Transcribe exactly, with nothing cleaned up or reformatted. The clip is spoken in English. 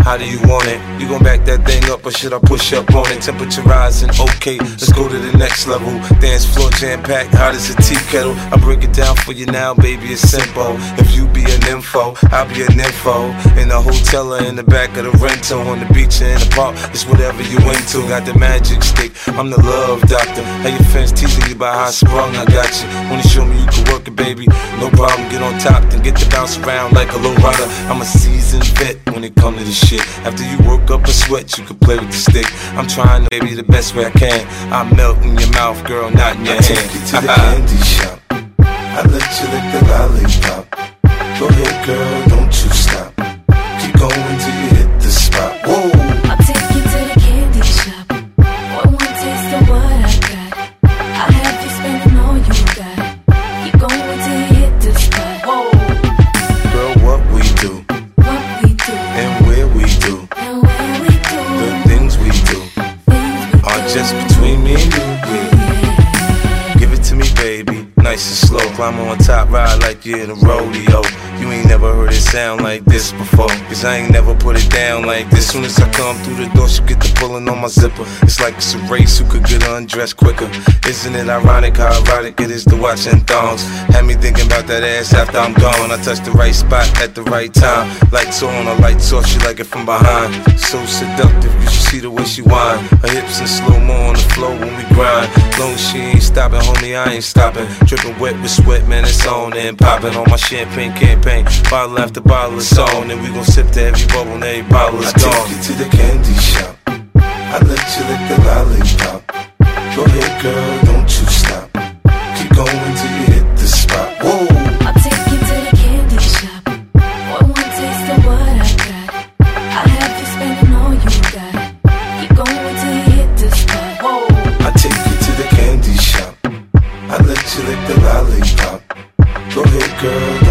How do you want it? You gon' back that thing up or should I push up on it? Temperature rising, okay, let's go to the next level. Dance floor jam packed, hot as a tea kettle. I break it down for you now, baby, it's simple. If you be an info, I'll be an info. In the hotel or in the back of the rental, on the beach or in the park, it's whatever you into. Got the magic stick, I'm the love doctor. How your fans teasing you about how I sprung, I got you. Wanna show me you can work it, baby? No problem, get on top, then get to bounce around like a low rider. I'm a seasoned vet when it come to this shit. After you work up a sweat, you can play with the stick. I'm trying to, baby, the best way I can. I melt in your mouth, girl, not in your I hand. take you to the candy shop. I let you lick the lollipop. Go ahead, girl, don't you stop. Keep going till you hit the spot. Whoa. I'll take you to the candy shop. One more taste of what I got. I'll have you spending all you got. Keep going till you hit the spot. Whoa. Girl, what we do, What we do, and where we do, and where we do, the things we do things we are do. just between me and you. Yeah. Give it to me, baby, nice and slow. Climb on top, ride like you're in a rodeo. You ain't never heard it sound like this before, cause I ain't never put it down like this. Soon as I come through the door, she get the pulling on my zipper. It's like it's a race, who could get undressed quicker. Isn't it ironic how erotic it is to watching thongs? Had me thinking about that ass after I'm gone. I touch the right spot at the right time. Lights on, or lights off, she like it from behind. So seductive, you should see the way she whine. Her hips in slow-mo on the floor when we grind. Long as she ain't stopping, homie, I ain't stopping. Dripping wet with sweat, man, it's on and popping on my champagne campaign. Bottle after bottle is on, and we gon' sip to every bubble and every bottle is I gone. take you to the candy shop. I let you lick the lollipop. Go ahead, girl, don't you stop. Keep going till you hit the spot. Whoa. I'll take you to the candy shop. One more taste of what I got. I'll have you spending all you got. Keep going till you hit the spot. Whoa. I take you to the candy shop. I let you lick the lollipop. Go ahead, girl.